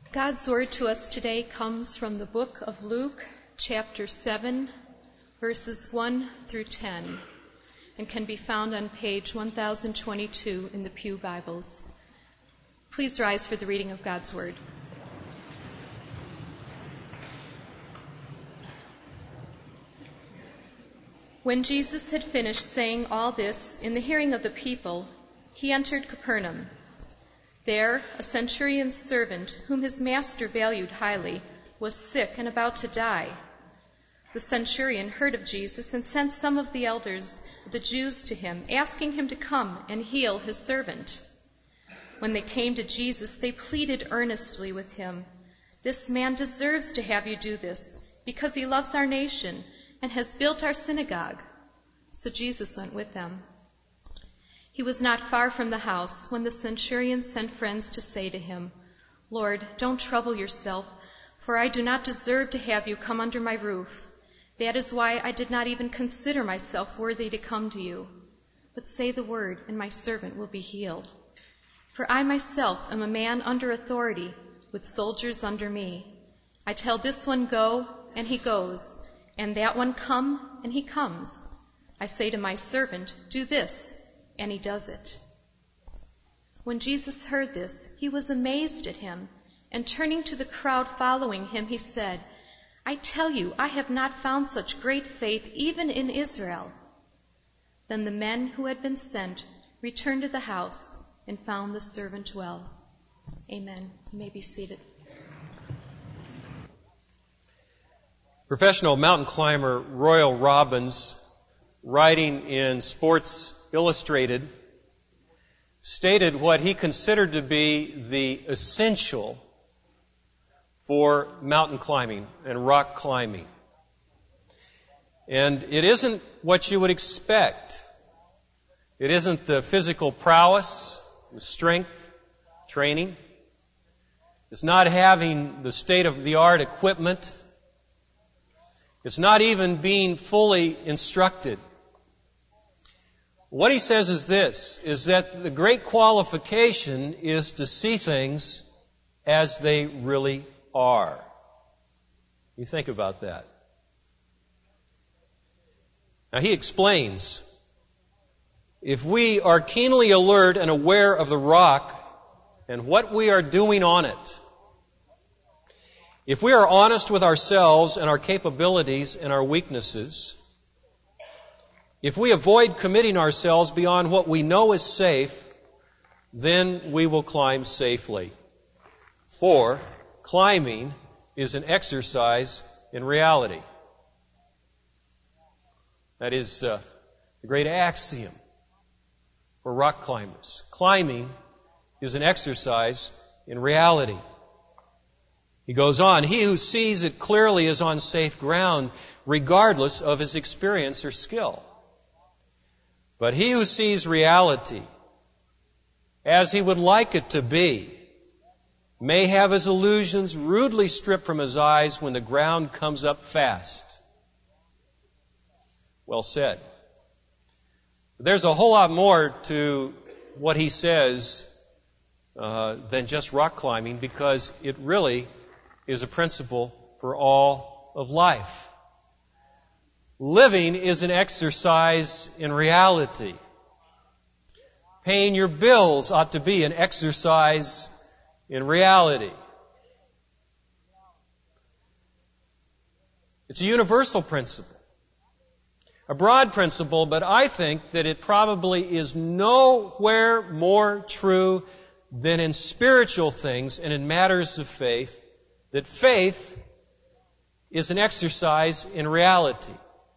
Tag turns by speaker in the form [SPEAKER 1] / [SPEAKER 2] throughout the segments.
[SPEAKER 1] God's word to us today comes from the book of Luke, chapter 7, verses 1 through 10, and can be found on page 1022 in the Pew Bibles. Please rise for the reading of God's word. When Jesus had finished saying all this in the hearing of the people, he entered Capernaum. There, a centurion's servant, whom his master valued highly, was sick and about to die. The centurion heard of Jesus and sent some of the elders of the Jews to him, asking him to come and heal his servant. When they came to Jesus, they pleaded earnestly with him, "This man deserves to have you do this, because he loves our nation and has built our synagogue." So Jesus went with them. He was not far from the house when the centurion sent friends to say to him, "Lord, don't trouble yourself, for I do not deserve to have you come under my roof. That is why I did not even consider myself worthy to come to you. But say the word, and my servant will be healed. For I myself am a man under authority, with soldiers under me. I tell this one, 'Go,' and he goes, and that one, 'Come,' and he comes. I say to my servant, 'Do this,' and he does it." When Jesus heard this, he was amazed at him, and turning to the crowd following him, he said, "I tell you, I have not found such great faith even in Israel." Then the men who had been sent returned to the house and found the servant well. Amen. You may be seated.
[SPEAKER 2] Professional mountain climber Royal Robbins, writing in Sports Illustrated, stated what he considered to be the essential for mountain climbing and rock climbing. And it isn't what you would expect. It isn't the physical prowess, the strength, training. It's not having the state-of-the-art equipment. It's not even being fully instructed. What he says is this, is that the great qualification is to see things as they really are. You think about that. Now he explains, if we are keenly alert and aware of the rock and what we are doing on it, if we are honest with ourselves and our capabilities and our weaknesses, if we avoid committing ourselves beyond what we know is safe, then we will climb safely. For climbing is an exercise in reality. That is the great axiom for rock climbers. Climbing is an exercise in reality. He goes on, he who sees it clearly is on safe ground, regardless of his experience or skill. But he who sees reality as he would like it to be may have his illusions rudely stripped from his eyes when the ground comes up fast. Well said. There's a whole lot more to what he says than just rock climbing, because it really is a principle for all of life. Living is an exercise in reality. Paying your bills ought to be an exercise in reality. It's a universal principle, a broad principle, but I think that it probably is nowhere more true than in spiritual things and in matters of faith, that faith is an exercise in reality.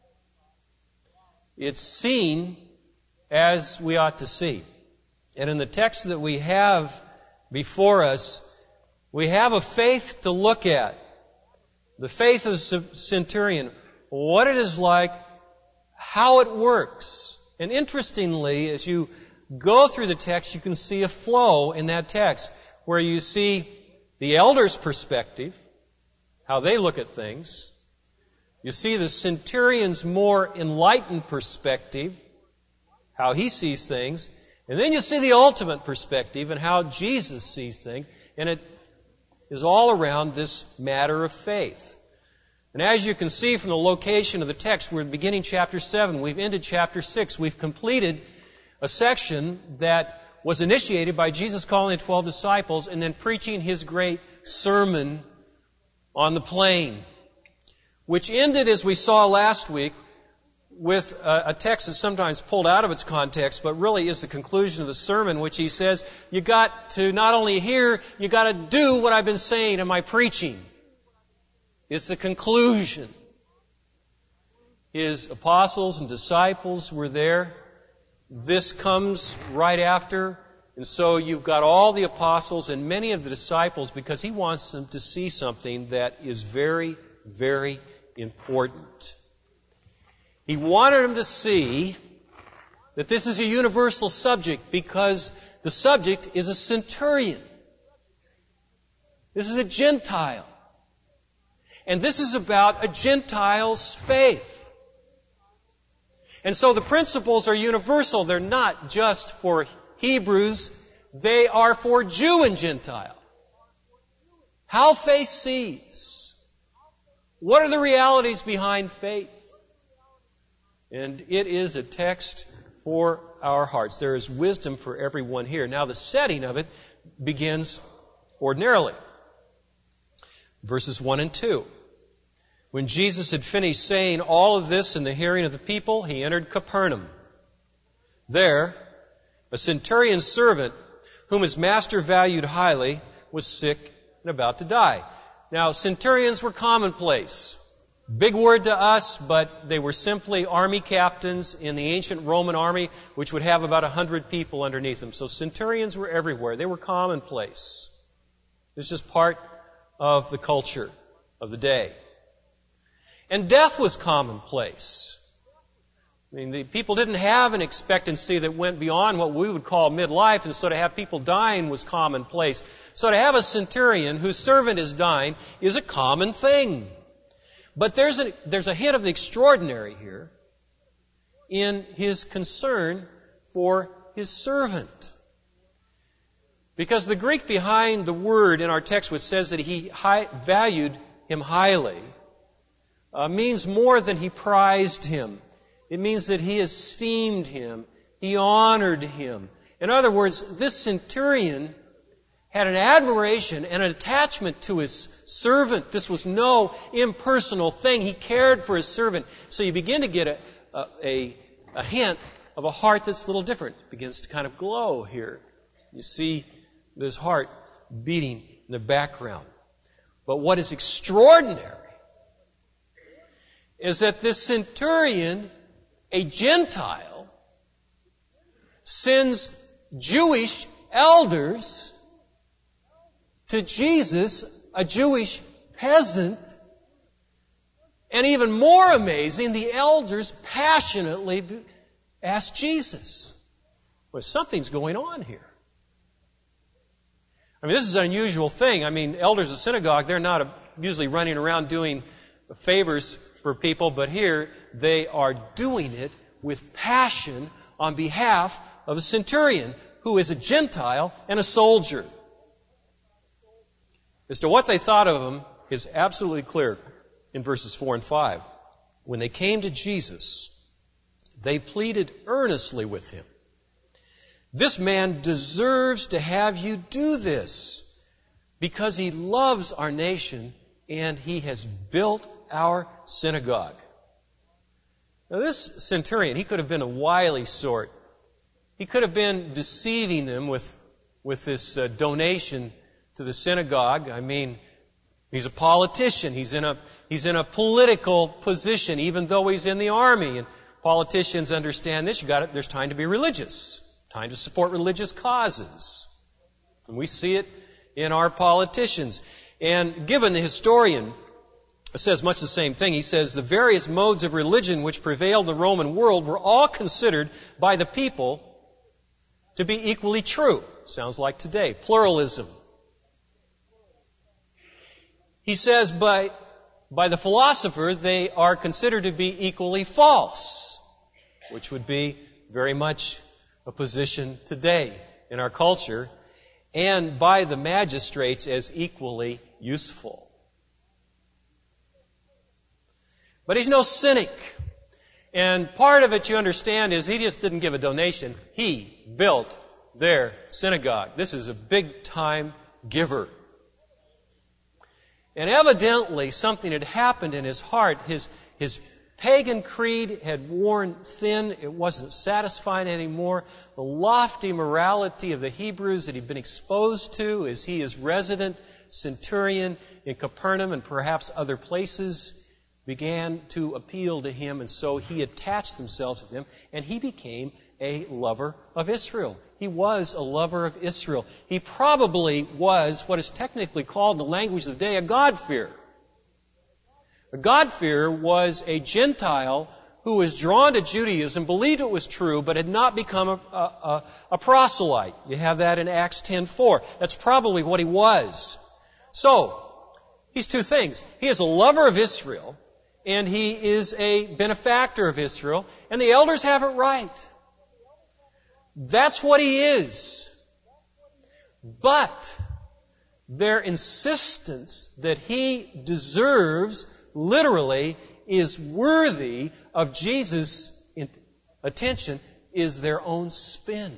[SPEAKER 2] It's seen as we ought to see. And in the text that we have before us, we have a faith to look at. The faith of the centurion, what it is like, how it works. And interestingly, as you go through the text, you can see a flow in that text where you see the elder's perspective, how they look at things. You see the centurion's more enlightened perspective, how he sees things. And then you see the ultimate perspective and how Jesus sees things. And is all around this matter of faith. And as you can see from the location of the text, we're beginning chapter 7. We've ended chapter 6. We've completed a section that was initiated by Jesus calling the 12 disciples and then preaching His great sermon on the plain, which ended, as we saw last week, with a text that's sometimes pulled out of its context, but really is the conclusion of the sermon, which He says, you got to not only hear, you got to do what I've been saying in my preaching. It's the conclusion. His apostles and disciples were there. This comes right after. And so you've got all the apostles and many of the disciples because He wants them to see something that is very, very important. He wanted them to see that this is a universal subject because the subject is a centurion. This is a Gentile. And this is about a Gentile's faith. And so the principles are universal. They're not just for Hebrews. They are for Jew and Gentile. How faith sees. What are the realities behind faith? And it is a text for our hearts. There is wisdom for everyone here. Now the setting of it begins ordinarily. Verses 1 and 2. When Jesus had finished saying all of this in the hearing of the people, He entered Capernaum. There, a centurion's servant, whom his master valued highly, was sick and about to die. Now, centurions were commonplace. Big word to us, but they were simply army captains in the ancient Roman army, which would have about 100 people underneath them. So centurions were everywhere. They were commonplace. It's just part of the culture of the day. And death was commonplace. I mean, the people didn't have an expectancy that went beyond what we would call midlife, and so to have people dying was commonplace. So to have a centurion whose servant is dying is a common thing. But there's a hint of the extraordinary here in his concern for his servant. Because the Greek behind the word in our text, which says that he valued him highly, means more than he prized him. It means that he esteemed him. He honored him. In other words, this centurion had an admiration and an attachment to his servant. This was no impersonal thing. He cared for his servant. So you begin to get a hint of a heart that's a little different. It begins to kind of glow here. You see this heart beating in the background. But what is extraordinary is that this centurion, a Gentile, sends Jewish elders to Jesus, a Jewish peasant. And even more amazing, the elders passionately ask Jesus, well, something's going on here. I mean, this is an unusual thing. I mean, elders of synagogue, they're not usually running around doing favors for people, but here they are doing it with passion on behalf of a centurion who is a Gentile and a soldier. As to what they thought of him is absolutely clear in verses 4 and 5. When they came to Jesus, they pleaded earnestly with him. This man deserves to have you do this because he loves our nation and he has built our synagogue. Now this centurion, he could have been a wily sort. He could have been deceiving them with this donation to the synagogue. I mean, he's a politician. He's in a political position, even though he's in the army. And politicians understand this. There's time to be religious, time to support religious causes. And we see it in our politicians. And given the historian, it says much the same thing. He says the various modes of religion which prevailed in the Roman world were all considered by the people to be equally true. Sounds like today. Pluralism. He says by the philosopher they are considered to be equally false, which would be very much a position today in our culture. and by the magistrates as equally useful. But he's no cynic. And part of it, you understand, is he just didn't give a donation. He built their synagogue. This is a big-time giver. And evidently, something had happened in his heart. His pagan creed had worn thin. It wasn't satisfying anymore. The lofty morality of the Hebrews that he'd been exposed to as he is resident centurion in Capernaum and perhaps other places began to appeal to him, and so he attached himself to them, and he became a lover of Israel. He was a lover of Israel. He probably was what is technically called in the language of the day a God-fearer. A God-fearer was a Gentile who was drawn to Judaism, believed it was true, but had not become a proselyte. You have that in Acts 10:4. That's probably what he was. So, he's two things. He is a lover of Israel, and he is a benefactor of Israel, and the elders have it right. That's what he is. But their insistence that he deserves, literally, is worthy of Jesus' attention is their own spin.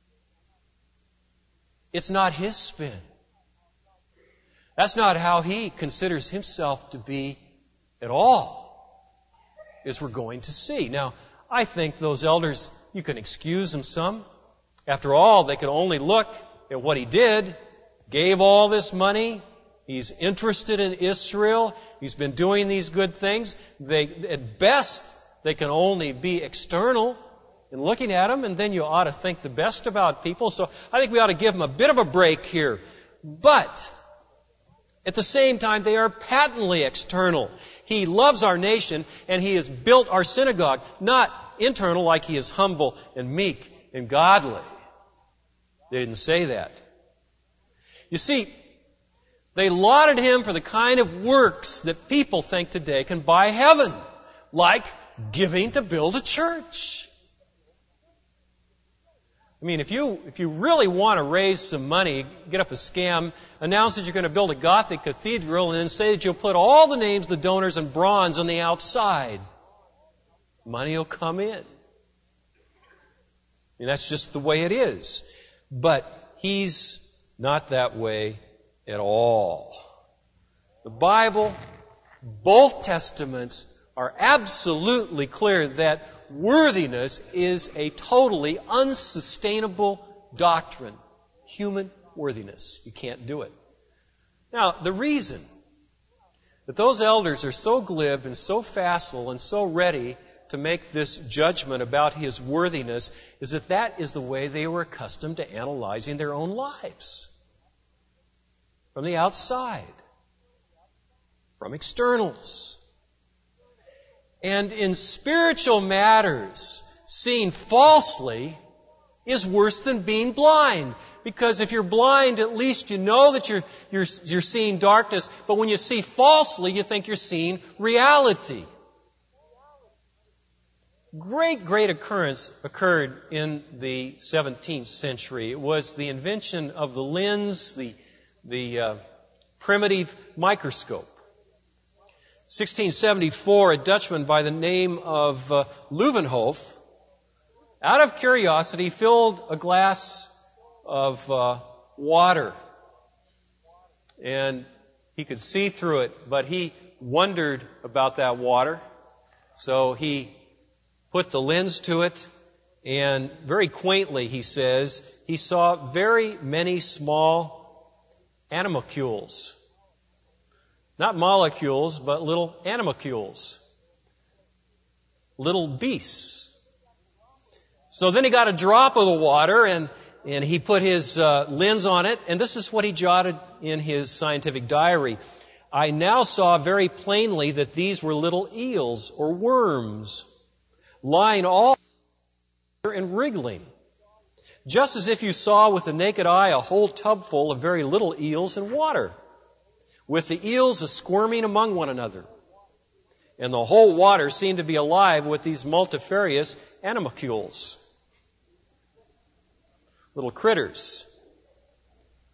[SPEAKER 2] It's not his spin. That's not how he considers himself to be at all, as we're going to see. Now, I think those elders, you can excuse them some. After all, they could only look at what he did, gave all this money, he's interested in Israel, he's been doing these good things. At best, they can only be external in looking at him, and then you ought to think the best about people. So I think we ought to give them a bit of a break here. But at the same time, they are patently external. He loves our nation, and he has built our synagogue, not internal like he is humble and meek and godly. They didn't say that. You see, they lauded him for the kind of works that people think today can buy heaven, like giving to build a church. I mean, if you really want to raise some money, get up a scam, announce that you're going to build a Gothic cathedral, and then say that you'll put all the names of the donors in bronze on the outside. Money will come in. And that's just the way it is. But he's not that way at all. The Bible, both Testaments, are absolutely clear that worthiness is a totally unsustainable doctrine. Human worthiness. You can't do it. Now, the reason that those elders are so glib and so facile and so ready to make this judgment about his worthiness is that is the way they were accustomed to analyzing their own lives. From the outside. From externals. And in spiritual matters, seeing falsely is worse than being blind. Because if you're blind, at least you know that you're seeing darkness. But when you see falsely, you think you're seeing reality. Great occurrence occurred in the 17th century. It was the invention of the lens, the primitive microscope. 1674, a Dutchman by the name of Leeuwenhoek, out of curiosity, filled a glass of water. And he could see through it, but he wondered about that water. So he put the lens to it, and very quaintly, he says, he saw very many small animalcules. Not molecules, but little animalcules. Little beasts. So then he got a drop of the water and he put his lens on it, and this is what he jotted in his scientific diary. I now saw very plainly that these were little eels or worms, lying all and wriggling, just as if you saw with the naked eye a whole tub full of very little eels in water, with the eels squirming among one another. And the whole water seemed to be alive with these multifarious animalcules. Little critters.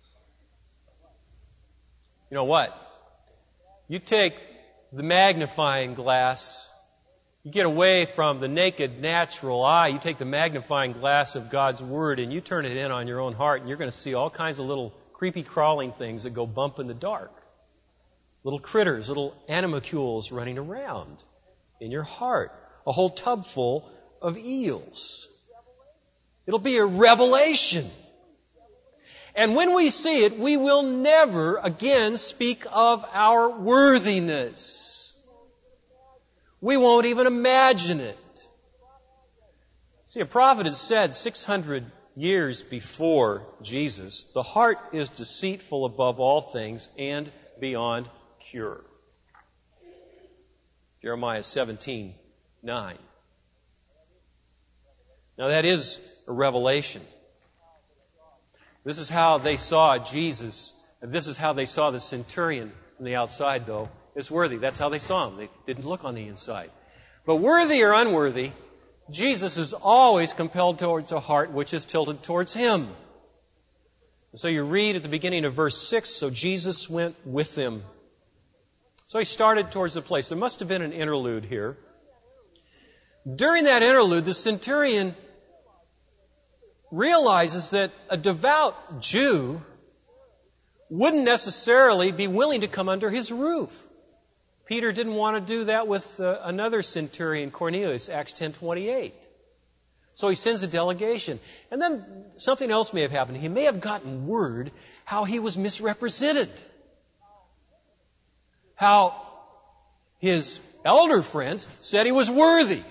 [SPEAKER 2] You know what? You take the magnifying glass, you get away from the naked natural eye, you take the magnifying glass of God's Word and you turn it in on your own heart, and you're going to see all kinds of little creepy crawling things that go bump in the dark. Little critters, little animalcules running around in your heart. A whole tub full of eels. It'll be a revelation. And when we see it, we will never again speak of our worthiness. We won't even imagine it. See, a prophet has said 600 years before Jesus, the heart is deceitful above all things and beyond cure. Jeremiah 17:9. Now that is a revelation. This is how they saw Jesus. This is how they saw the centurion from the outside, though. It's worthy. That's how they saw him. They didn't look on the inside. But worthy or unworthy, Jesus is always compelled towards a heart which is tilted towards Him. And so you read at the beginning of verse 6, so Jesus went with them. So He started towards the place. There must have been an interlude here. During that interlude, the centurion realizes that a devout Jew wouldn't necessarily be willing to come under his roof. Peter didn't want to do that with another centurion, Cornelius, Acts 10:28. So he sends a delegation. And then something else may have happened. He may have gotten word how he was misrepresented. How his elder friends said he was worthy.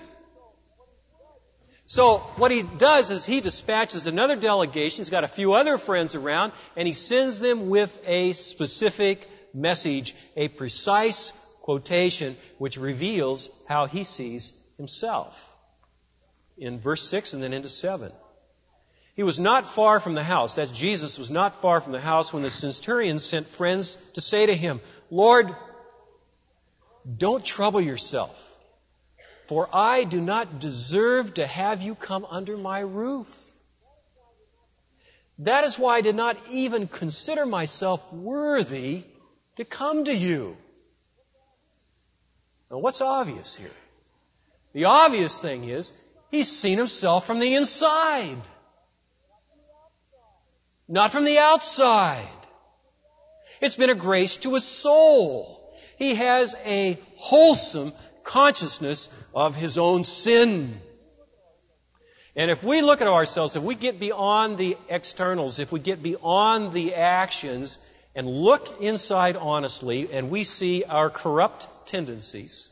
[SPEAKER 2] So what he does is he dispatches another delegation. He's got a few other friends around, and he sends them with a specific message, a precise quotation which reveals how he sees himself. In verse 6 and then into 7. He was not far from the house. That Jesus was not far from the house when the centurion sent friends to say to him, Lord, don't trouble yourself, for I do not deserve to have you come under my roof. That is why I did not even consider myself worthy to come to you. Now, what's obvious here? The obvious thing is, he's seen himself from the inside, not from the outside. It's been a grace to his soul. He has a wholesome consciousness of his own sin. And if we look at ourselves, if we get beyond the externals, if we get beyond the actions and look inside honestly, and we see our corrupt tendencies,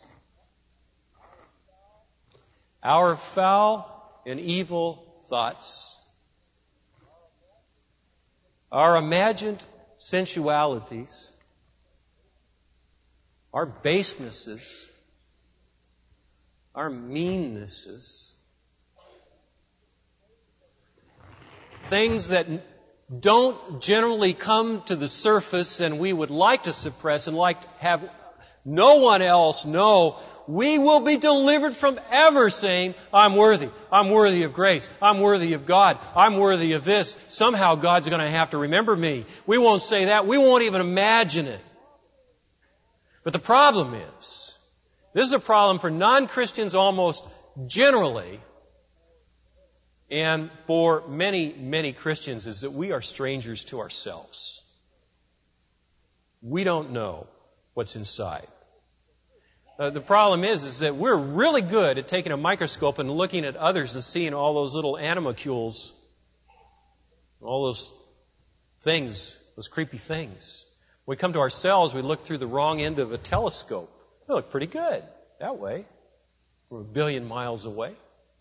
[SPEAKER 2] our foul and evil thoughts, our imagined sensualities, our basenesses, our meannesses, things that don't generally come to the surface and we would like to suppress and like to have no one else know, we will be delivered from ever saying, I'm worthy. I'm worthy of grace. I'm worthy of God. I'm worthy of this. Somehow God's going to have to remember me. We won't say that. We won't even imagine it. But the problem is, this is a problem for non-Christians almost generally, and for many, many Christians, is that we are strangers to ourselves. We don't know what's inside. The problem is that we're really good at taking a microscope and looking at others and seeing all those little animalcules, all those things, those creepy things. When we come to ourselves, we look through the wrong end of a telescope. We look pretty good that way. We're 1 billion miles away.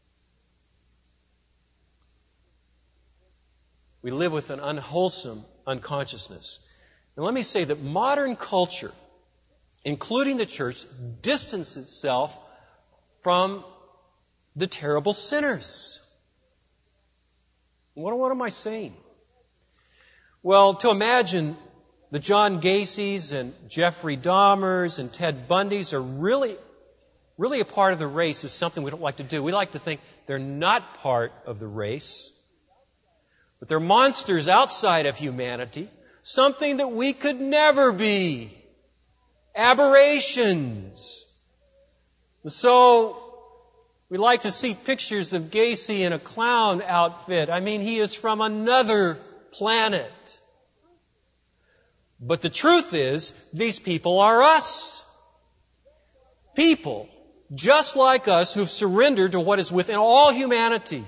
[SPEAKER 2] We live with an unwholesome unconsciousness. And let me say that modern culture, including the church, distances itself from the terrible sinners. What am I saying? Well, to imagine the John Gacy's and Jeffrey Dahmer's and Ted Bundy's are really a part of the race is something we don't like to do. We like to think they're not part of the race, but they're monsters outside of humanity something that we could never be. Aberrations. And so, we like to see pictures of Gacy in a clown outfit. I mean, he is from another planet. But the truth is, these people are us. People, just like us, who've surrendered to what is within all humanity.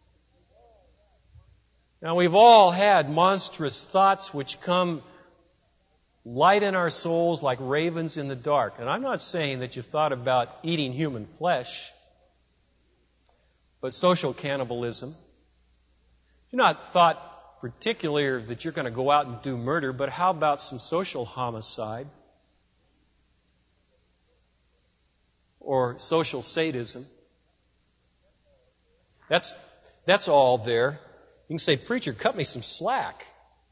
[SPEAKER 2] Now, we've all had monstrous thoughts which come light in our souls like ravens in the dark. And I'm not saying that you've thought about eating human flesh, but social cannibalism. You've not thought particularly that you're going to go out and do murder, but how about some social homicide? Or social sadism? That's all there. You can say, preacher, cut me some slack.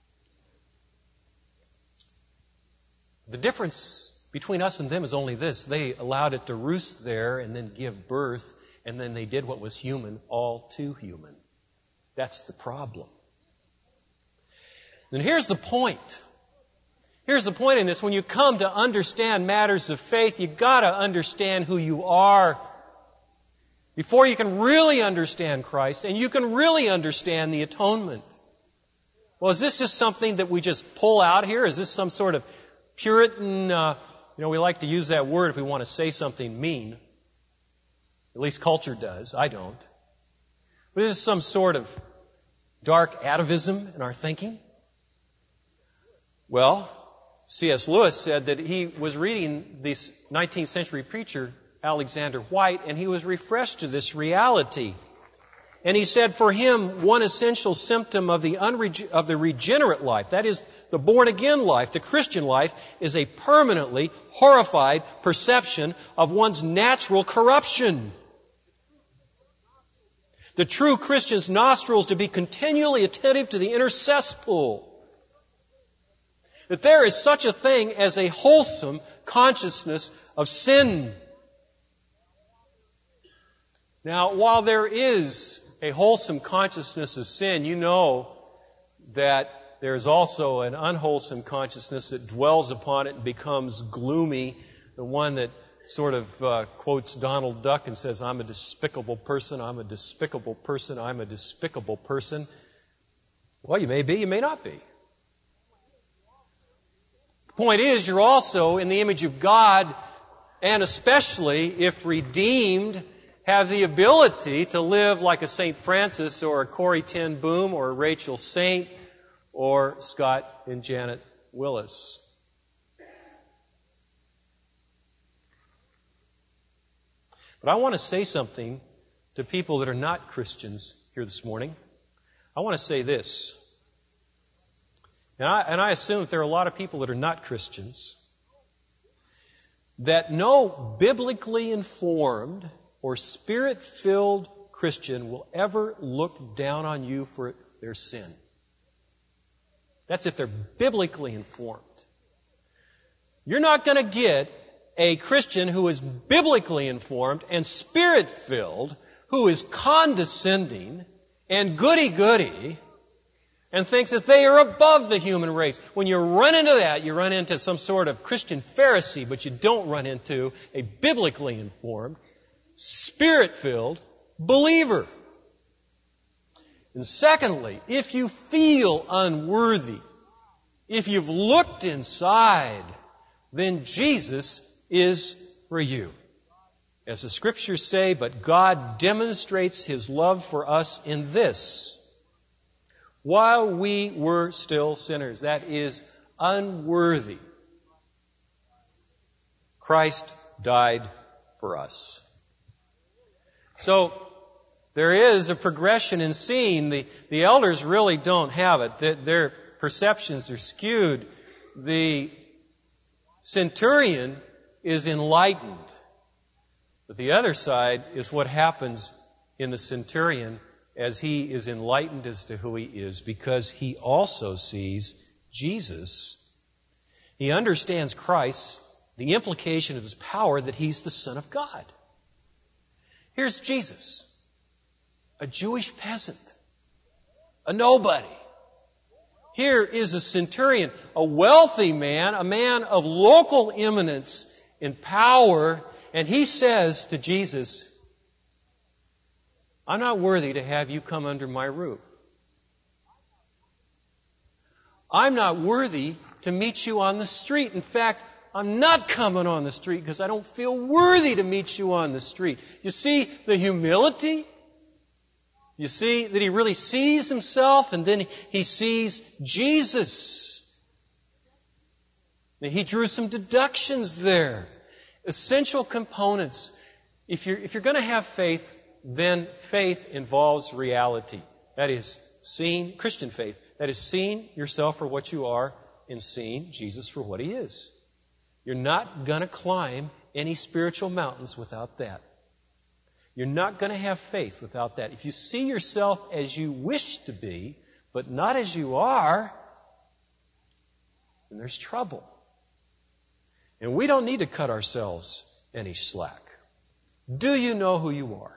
[SPEAKER 2] The difference between us and them is only this. They allowed it to roost there and then give birth, and then they did what was human, all too human. That's the problem. And here's the point. Here's the point in this. When you come to understand matters of faith, you've got to understand who you are before you can really understand Christ, and you can really understand the atonement. Well, is this just something that we just pull out here? Is this some sort of Puritan, we like to use that word if we want to say something mean. At least culture does. I don't. But is this some sort of dark atavism in our thinking? Well, C.S. Lewis said that he was reading this 19th century preacher, Alexander White, and he was refreshed to this reality. And he said for him, one essential symptom of the regenerate life, that is, the born-again life, the Christian life, is a permanently horrified perception of one's natural corruption. The true Christian's nostrils to be continually attentive to the inner cesspool. That there is such a thing as a wholesome consciousness of sin. Now, while there is a wholesome consciousness of sin, you know that there is also an unwholesome consciousness that dwells upon it and becomes gloomy. The one that sort of quotes Donald Duck and says, I'm a despicable person, I'm a despicable person, I'm a despicable person. Well, you may be, you may not be. The point is, you're also in the image of God, and especially if redeemed, have the ability to live like a St. Francis or a Corrie ten Boom or a Rachel Saint or Scott and Janet Willis. But I want to say something to people that are not Christians here this morning. I want to say this. And I assume that there are a lot of people that are not Christians that no biblically informed or Spirit-filled Christian will ever look down on you for their sin. That's if they're biblically informed. You're not going to get a Christian who is biblically informed and Spirit-filled, who is condescending and goody-goody, and thinks that they are above the human race. When you run into that, you run into some sort of Christian Pharisee, but you don't run into a biblically informed, Spirit-filled believer. And secondly, if you feel unworthy, if you've looked inside, then Jesus is for you. As the Scriptures say, but God demonstrates His love for us in this: while we were still sinners, that is, unworthy, Christ died for us. So, there is a progression in seeing. The elders really don't have it. Their perceptions are skewed. The centurion is enlightened. But the other side is what happens in the centurion as he is enlightened as to who he is, because he also sees Jesus. He understands Christ, the implication of His power that He's the Son of God. Here's Jesus, a Jewish peasant, a nobody, Here is a centurion, a wealthy man, a man of local eminence in power, and he says to Jesus, I'm not worthy to have you come under my roof. I'm not worthy to meet you on the street. In fact, I'm not coming on the street because I don't feel worthy to meet you on the street. You see the humility? You see that he really sees himself, and then he sees Jesus. He drew some deductions there. Essential components. If you're going to have faith, then faith involves reality. That is, seeing Christian faith. That is, seeing yourself for what you are and seeing Jesus for what He is. You're not going to climb any spiritual mountains without that. You're not going to have faith without that. If you see yourself as you wish to be, but not as you are, then there's trouble. And we don't need to cut ourselves any slack. Do you know who you are?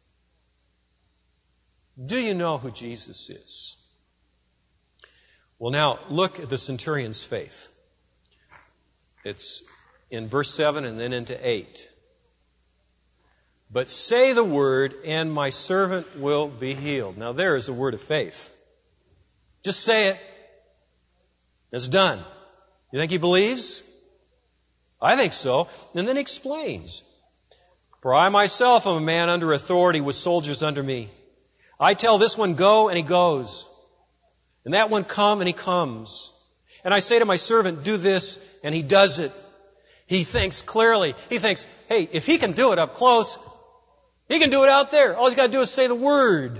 [SPEAKER 2] Do you know who Jesus is? Well, now, look at the centurion's faith. It's in verse 7 and then into 8. But say the word, and my servant will be healed. Now, there is a word of faith. Just say it. It's done. You think he believes? I think so. And then he explains. For I myself am a man under authority with soldiers under me. I tell this one, go, and he goes. And that one, come, and he comes. And I say to my servant, do this, and he does it. He thinks clearly. He thinks, hey, if he can do it up close, he can do it out there. All he's got to do is say the word.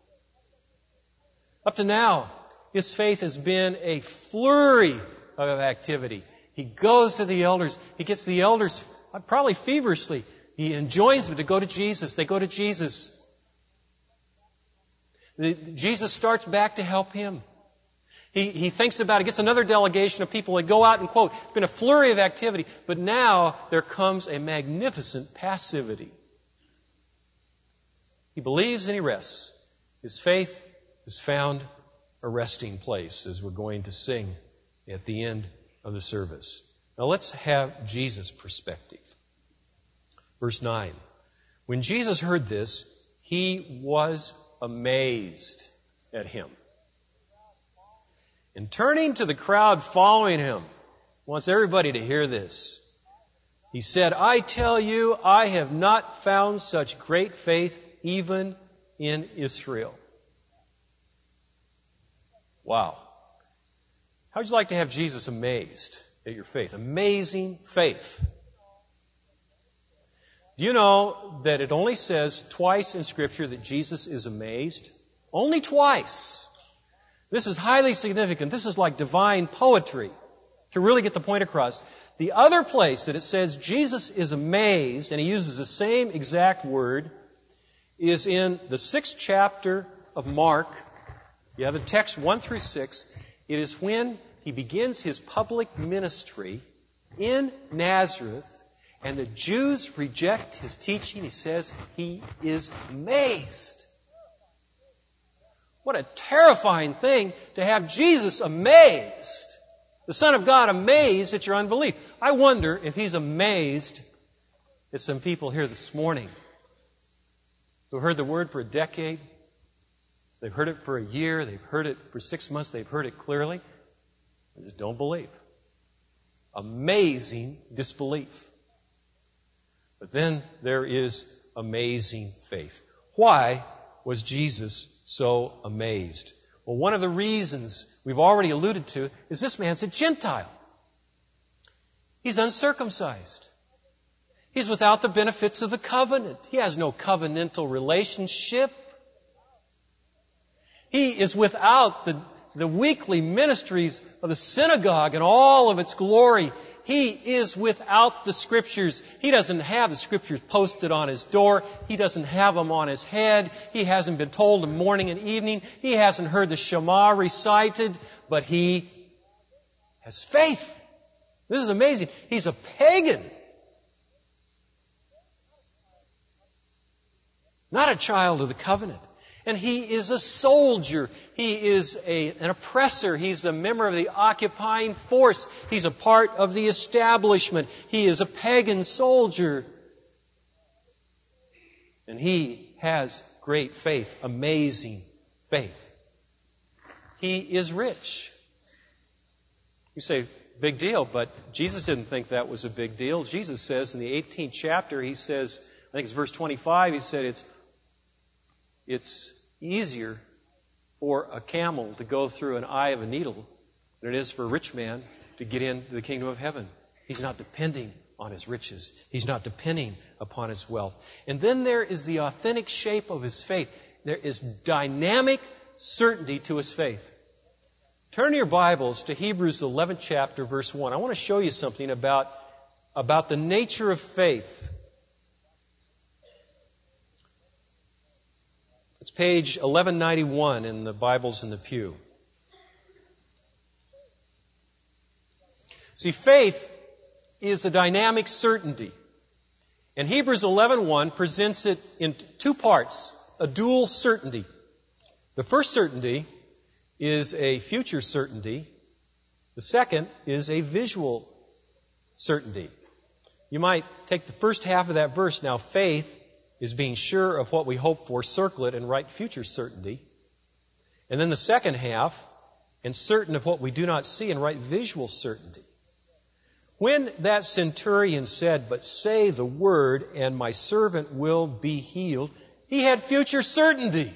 [SPEAKER 2] Up to now, his faith has been a flurry of activity. He goes to the elders. He gets the elders, probably feverishly. He enjoins them to go to Jesus. They go to Jesus. Jesus starts back to help him. He thinks about it, gets another delegation of people that go out and quote. It's been a flurry of activity, but now there comes a magnificent passivity. He believes and he rests. His faith has found a resting place, as we're going to sing at the end of the service. Now let's have Jesus' perspective. Verse 9. When Jesus heard this, he was amazed at him. And turning to the crowd following him, wants everybody to hear this. He said, I tell you, I have not found such great faith even in Israel. Wow. How would you like to have Jesus amazed at your faith? Amazing faith. Do you know that it only says twice in Scripture that Jesus is amazed? Only twice. This is highly significant. This is like divine poetry to really get the point across. The other place that it says Jesus is amazed, and he uses the same exact word, is in the 6th chapter of Mark. You have the text 1 through 6. It is when he begins his public ministry in Nazareth, and the Jews reject his teaching. He says he is amazed. What a terrifying thing to have Jesus amazed. The Son of God amazed at your unbelief. I wonder if he's amazed at some people here this morning who heard the word for a decade. They've heard it for a year. They've heard it for 6 months. They've heard it clearly. They just don't believe. Amazing disbelief. But then there is amazing faith. Why was Jesus so amazed? Well, one of the reasons we've already alluded to is this man's a Gentile. He's uncircumcised. He's without the benefits of the covenant. He has no covenantal relationship. He is without the weekly ministries of the synagogue and all of its glory. He is without the Scriptures. He doesn't have the Scriptures posted on his door. He doesn't have them on his head. He hasn't been told in morning and evening. He hasn't heard the Shema recited, but he has faith. This is amazing. He's a pagan. Not a child of the covenant. And he is a soldier. He is an oppressor. He's a member of the occupying force. He's a part of the establishment. He is a pagan soldier. And he has great faith, amazing faith. He is rich. You say, big deal, but Jesus didn't think that was a big deal. Jesus says in the 18th chapter, he says, I think it's verse 25, he said it's easier for a camel to go through an eye of a needle than it is for a rich man to get into the kingdom of heaven. He's not depending on his riches. He's not depending upon his wealth. And then there is the authentic shape of his faith. There is dynamic certainty to his faith. Turn your Bibles to Hebrews 11th chapter, verse 1. I want to show you something about the nature of faith. It's page 1191 in the Bibles in the pew. See, faith is a dynamic certainty. And Hebrews 11:1 presents it in two parts, a dual certainty. The first certainty is a future certainty. The second is a visual certainty. You might take the first half of that verse. Now, faith is being sure of what we hope for, circle it, and write future certainty. And then the second half, and certain of what we do not see, and write visual certainty. When that centurion said, "But say the word, and my servant will be healed," he had future certainty.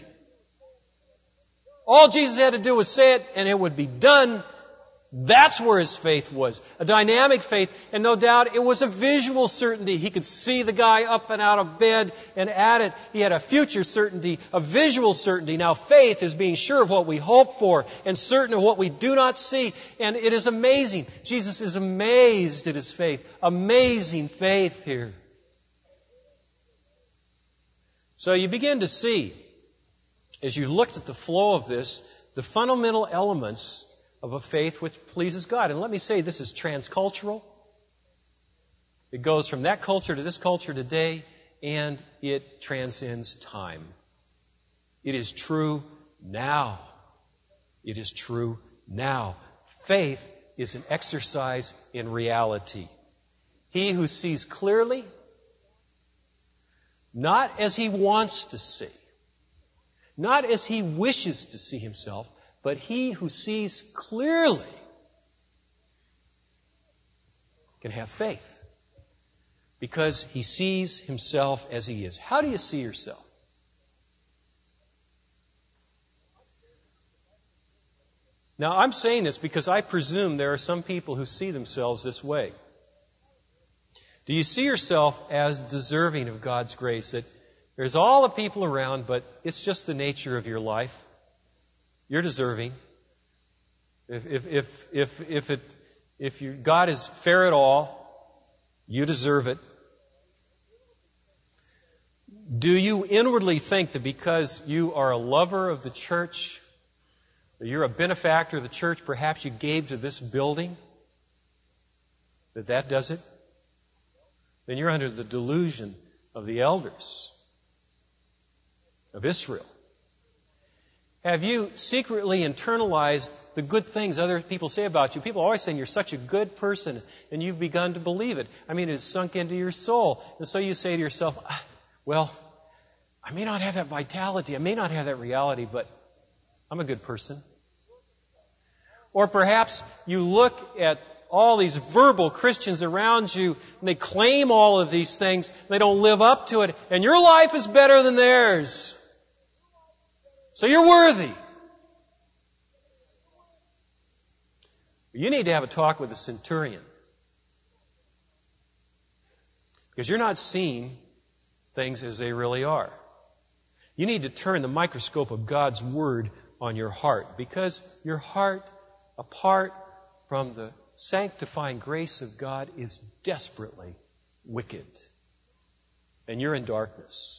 [SPEAKER 2] All Jesus had to do was say it, and it would be done. That's where his faith was. A dynamic faith, and no doubt it was a visual certainty. He could see the guy up and out of bed and at it. He had a future certainty, a visual certainty. Now faith is being sure of what we hope for and certain of what we do not see. And it is amazing. Jesus is amazed at his faith. Amazing faith here. So you begin to see, as you looked at the flow of this, the fundamental elements of a faith which pleases God. And let me say, this is transcultural. It goes from that culture to this culture today, and it transcends time. It is true now. It is true now. Faith is an exercise in reality. He who sees clearly, not as he wants to see, not as he wishes to see himself, but he who sees clearly can have faith because he sees himself as he is. How do you see yourself? Now, I'm saying this because I presume there are some people who see themselves this way. Do you see yourself as deserving of God's grace? That there's all the people around, but it's just the nature of your life. You're deserving. If God is fair at all, you deserve it. Do you inwardly think that because you are a lover of the church, or you're a benefactor of the church, perhaps you gave to this building, that does it? Then you're under the delusion of the elders of Israel. Have you secretly internalized the good things other people say about you? People are always saying you're such a good person, and you've begun to believe it. I mean, it's sunk into your soul. And so you say to yourself, well, I may not have that vitality, I may not have that reality, but I'm a good person. Or perhaps you look at all these verbal Christians around you, and they claim all of these things, they don't live up to it, and your life is better than theirs. So you're worthy. You need to have a talk with the centurion. Because you're not seeing things as they really are. You need to turn the microscope of God's Word on your heart. Because your heart, apart from the sanctifying grace of God, is desperately wicked. And you're in darkness.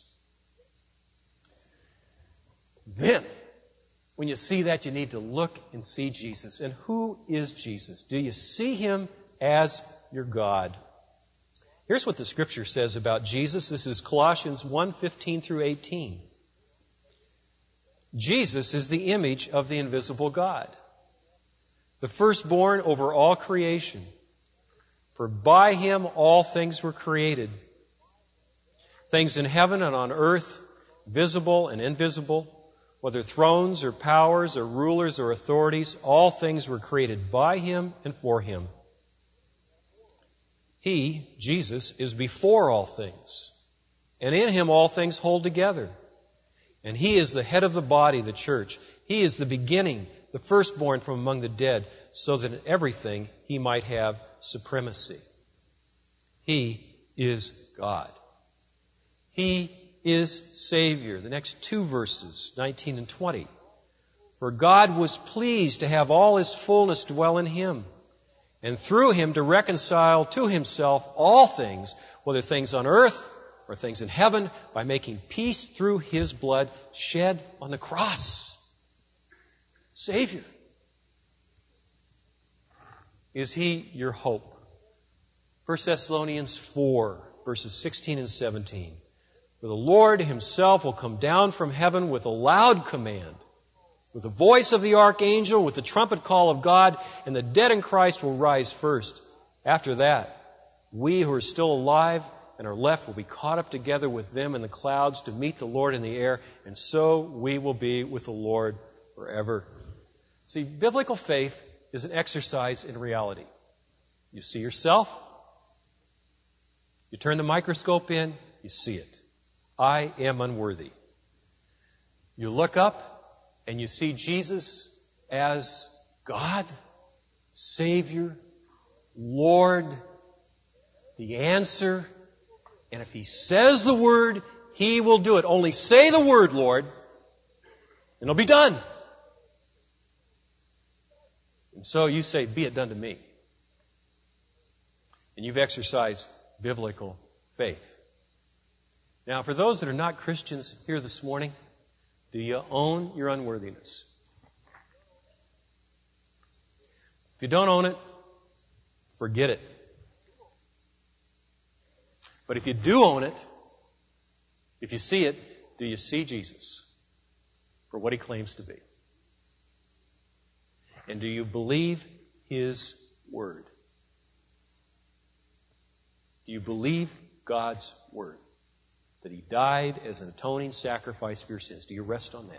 [SPEAKER 2] Then, when you see that, you need to look and see Jesus. And who is Jesus? Do you see Him as your God? Here's what the Scripture says about Jesus. This is Colossians 1:15 through 18. Jesus is the image of the invisible God, the firstborn over all creation. For by him all things were created, things in heaven and on earth, visible and invisible, whether thrones or powers or rulers or authorities, all things were created by him and for him. He, Jesus, is before all things, and in him all things hold together. And he is the head of the body, the church. He is the beginning, the firstborn from among the dead, so that in everything he might have supremacy. He is God. He is Savior. The next two verses, 19 and 20. For God was pleased to have all his fullness dwell in him, and through him to reconcile to himself all things, whether things on earth or things in heaven, by making peace through his blood shed on the cross. Savior. Is he your hope? 1 Thessalonians 4, verses 16 and 17. For the Lord himself will come down from heaven with a loud command, with the voice of the archangel, with the trumpet call of God, and the dead in Christ will rise first. After that, we who are still alive and are left will be caught up together with them in the clouds to meet the Lord in the air, and so we will be with the Lord forever. See, biblical faith is an exercise in reality. You see yourself, you turn the microscope in, you see it. I am unworthy. You look up and you see Jesus as God, Savior, Lord, the answer. And if he says the word, he will do it. Only say the word, Lord, and it'll be done. And so you say, be it done to me. And you've exercised biblical faith. Now, for those that are not Christians here this morning, do you own your unworthiness? If you don't own it, forget it. But if you do own it, if you see it, do you see Jesus for what he claims to be? And do you believe his word? Do you believe God's word? That he died as an atoning sacrifice for your sins. Do you rest on that?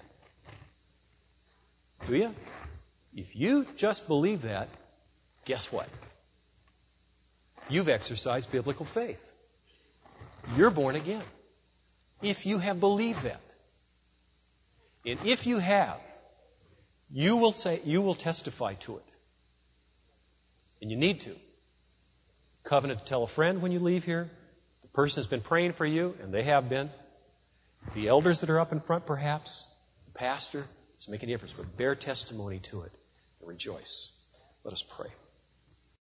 [SPEAKER 2] Do you? If you just believe that, guess what? You've exercised biblical faith. You're born again. If you have believed that. And if you have, you will testify to it. And you need to. Covenant to tell a friend when you leave here. The person has been praying for you, and they have been. The elders that are up in front, perhaps. The pastor. It's making a difference. But bear testimony to it and rejoice. Let us pray.